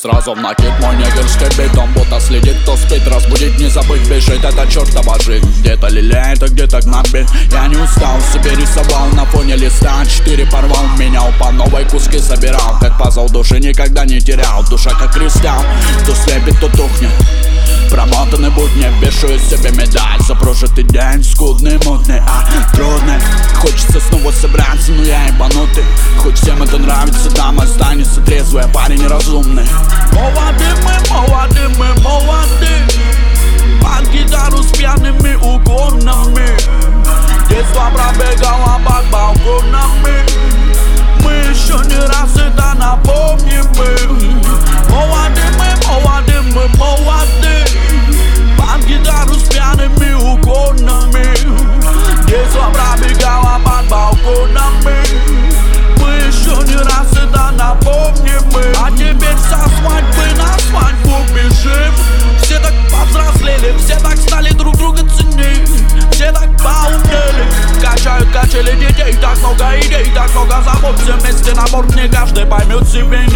Сразу в накид мой негерский бит, он будто следит, кто спит. Разбудить, не забыть, бежит, это чертова жизнь. Где-то лелеет, а где-то гнобит. Я не устал, себе рисовал на фоне листа 4 порвал, менял, по новой куски собирал. Как пазл души никогда не терял. Душа как кристалл, то слепит, то тухнет. Промотанный будни, вешу из себя медаль за прожитый день. Скудный, мутный, трудный. Хочется снова собраться, но я ебанутый. Хоть всем это нравится, там останется трезвый, парень разумный. Молоды мы, молоды мы, молоды. Под гитару с пьяными угонами. Детство пробегало под балконами. Мы еще не раз это напомним мы. Молоды мы, молоды. Под гитару с пьяными угонами. Детство пробегало под балконами. Мы еще не раз это напомним мы. А теперь со свадьбы на свадьбу бежим. Все так повзрослели, все так стали друг друга ценить. Все так поумнели, качают качели детей. Так много идей, так много забот. Все вместе на борт, не каждый поймет себе